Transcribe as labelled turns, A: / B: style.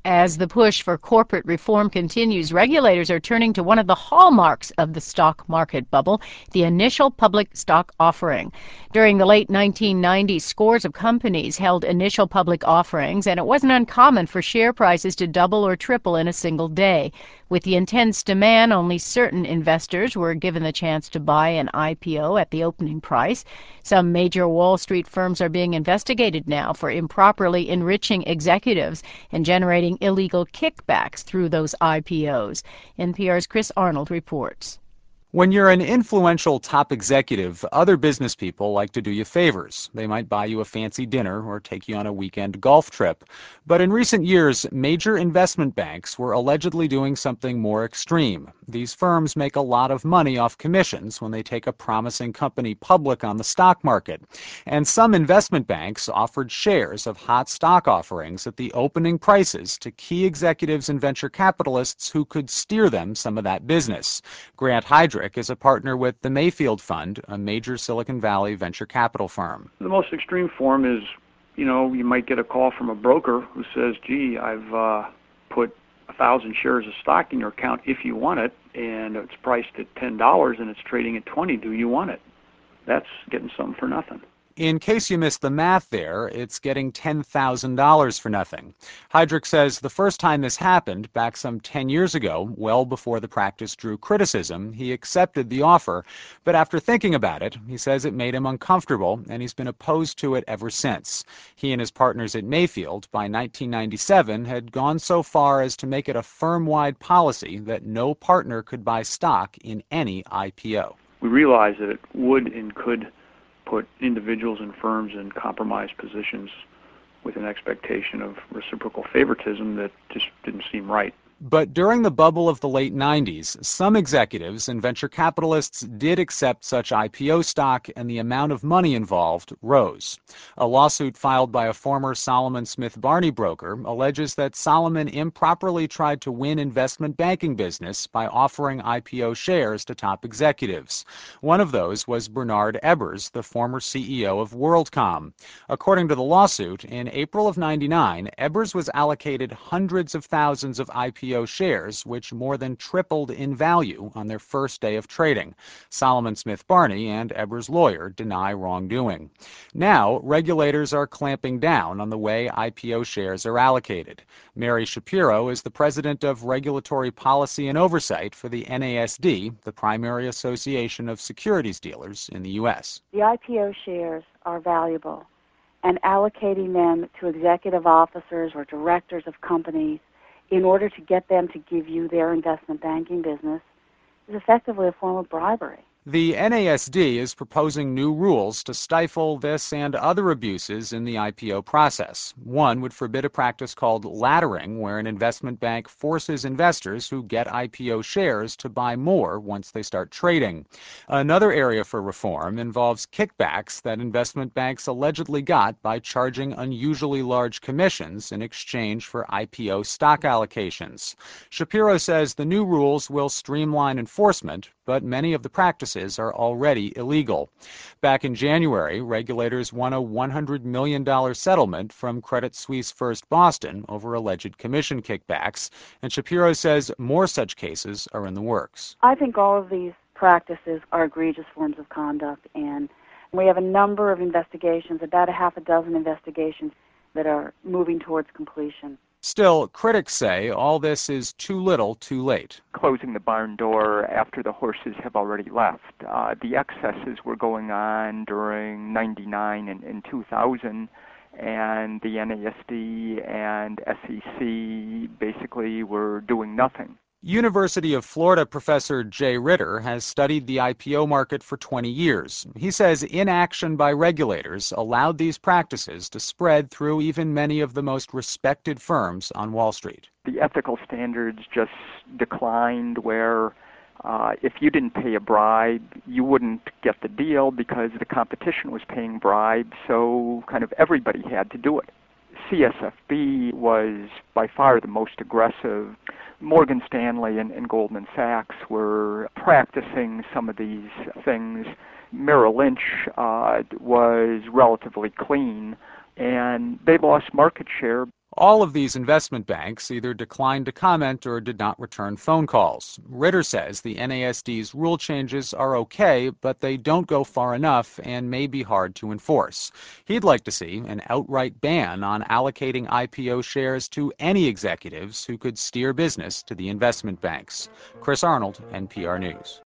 A: As the push for corporate reform continues, regulators are turning to one of the hallmarks of the stock market bubble, the initial public stock offering. During the late 1990s, scores of companies held initial public offerings, and it wasn't uncommon for share prices to double or triple in a single day. With the intense demand, only certain investors were given the chance to buy an IPO at the opening price. Some major Wall Street firms are being investigated now for improperly enriching executives and generating illegal kickbacks through those IPOs. NPR's Chris Arnold reports.
B: When you're an influential top executive, other business people like to do you favors. They might buy you a fancy dinner or take you on a weekend golf trip. But in recent years, major investment banks were allegedly doing something more extreme. These firms make a lot of money off commissions when they take a promising company public on the stock market. And some investment banks offered shares of hot stock offerings at the opening prices to key executives and venture capitalists who could steer them some of that business. Grant Heydrich is a partner with the Mayfield Fund, a major Silicon Valley venture capital firm.
C: The most extreme form is, you might get a call from a broker who says, gee, I've put 1,000 shares of stock in your account if you want it, and it's priced at $10 and it's trading at $20. Do you want it? That's getting something for nothing.
B: In case you missed the math there, it's getting $10,000 for nothing. Heydrich says the first time this happened, back some 10 years ago, well before the practice drew criticism, he accepted the offer. But after thinking about it, he says it made him uncomfortable, and he's been opposed to it ever since. He and his partners at Mayfield, by 1997, had gone so far as to make it a firm-wide policy that no partner could buy stock in any IPO.
C: We realized that it would and could put individuals and firms in compromised positions with an expectation of reciprocal favoritism that just didn't seem right.
B: But during the bubble of the late 90s, some executives and venture capitalists did accept such IPO stock, and the amount of money involved rose. A lawsuit filed by a former Salomon Smith Barney broker alleges that Salomon improperly tried to win investment banking business by offering IPO shares to top executives. One of those was Bernard Ebbers, the former CEO of WorldCom. According to the lawsuit, in April of '99, Ebbers was allocated hundreds of thousands of IPO shares, which more than tripled in value on their first day of trading. Salomon Smith Barney and Ebbers' lawyer deny wrongdoing. Now, regulators are clamping down on the way IPO shares are allocated. Mary Shapiro is the president of Regulatory Policy and Oversight for the NASD, the primary association of securities dealers in the U.S.
D: The IPO shares are valuable, and allocating them to executive officers or directors of companies in order to get them to give you their investment banking business is effectively a form of bribery.
B: The NASD is proposing new rules to stifle this and other abuses in the IPO process. One would forbid a practice called laddering, where an investment bank forces investors who get IPO shares to buy more once they start trading. Another area for reform involves kickbacks that investment banks allegedly got by charging unusually large commissions in exchange for IPO stock allocations. Shapiro says the new rules will streamline enforcement, but many of the practices are already illegal. Back in January, regulators won a $100 million settlement from Credit Suisse First Boston over alleged commission kickbacks, and Shapiro says more such cases are in the works.
D: I think all of these practices are egregious forms of conduct, and we have a number of investigations, about a half a dozen investigations, that are moving towards completion.
B: Still, critics say all this is too little too late.
E: Closing the barn door after the horses have already left. The excesses were going on during '99 and 2000, and the NASD and SEC basically were doing nothing.
B: University of Florida professor Jay Ritter has studied the IPO market for 20 years. He says inaction by regulators allowed these practices to spread through even many of the most respected firms on Wall Street.
E: The ethical standards just declined, where if you didn't pay a bribe, you wouldn't get the deal because the competition was paying bribes, so kind of everybody had to do it. CSFB was by far the most aggressive. Morgan Stanley and Goldman Sachs were practicing some of these things. Merrill Lynch was relatively clean, and they lost market share.
B: All of these investment banks either declined to comment or did not return phone calls. Ritter says the NASD's rule changes are okay, but they don't go far enough and may be hard to enforce. He'd like to see an outright ban on allocating IPO shares to any executives who could steer business to the investment banks. Chris Arnold, NPR News.